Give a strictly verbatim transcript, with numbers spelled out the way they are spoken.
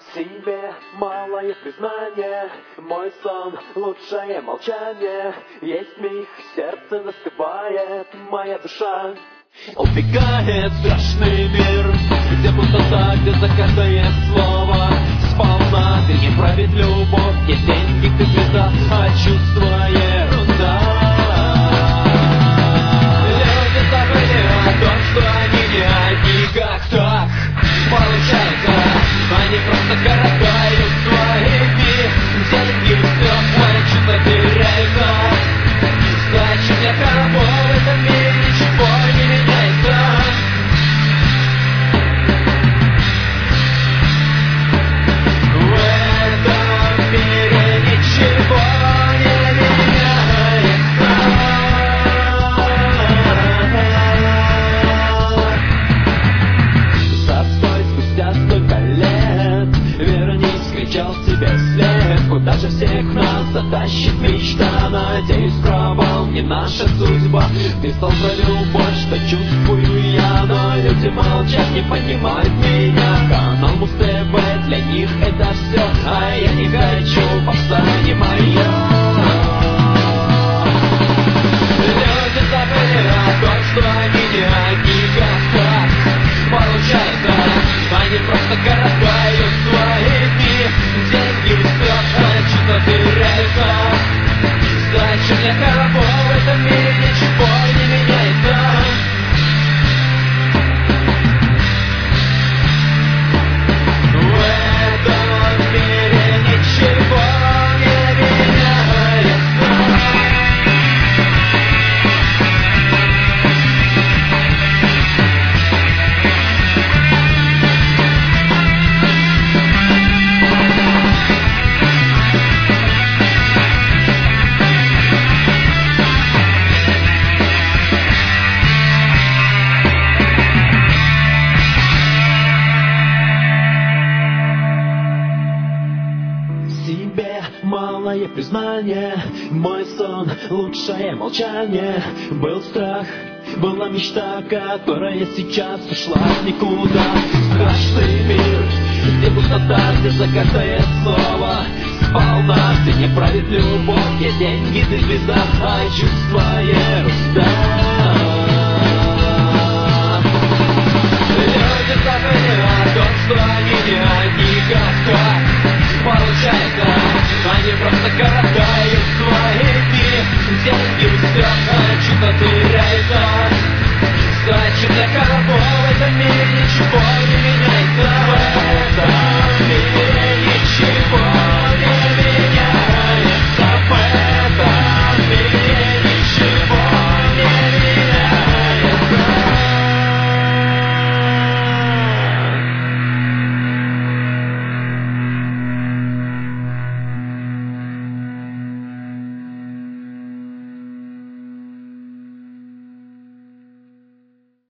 Себе малое признание, мой сон — лучшее молчание. Есть миг, сердце застывает, моя душа убегает в страшный мир, где пустота, где за каждое слово сполна. Ты не правит любовь, где деньги, ты звезда, а чувство ерунда. Люди забыли о том, что они не одни, как так получается. Они просто коротают свои дни, где любви все плачут, теряются. Зачем я коробу в этом мире, ничего не меняется. В этом мире ничего не меняется. Застой спустя столько лет, вернись, кричал себе вслед. Куда же всех нас затащит мечта? Надеюсь, провал не наша судьба. Ты стал про любовь, что чувствую я, но люди молчат, не понимают меня. Канал Муз-ТВ, для них это все, а я не хочу, попса не моя. Люди забыли о том, что они не одни, как так получается. Они просто коротают свои дни, деньги все значит, теряются. Зачем я коробу в этом мире, ничего не меняется. В этом мире ничего не меняется. Себе малое признание, мой сон — лучшее молчание. Был страх, была мечта, которая сейчас ушла в никуда. Страшный мир, где пустота, где за каждое слово сполна. Где не правит любовь, где деньги, ты звезда, а чувство ерунда. Люди забыли о том, что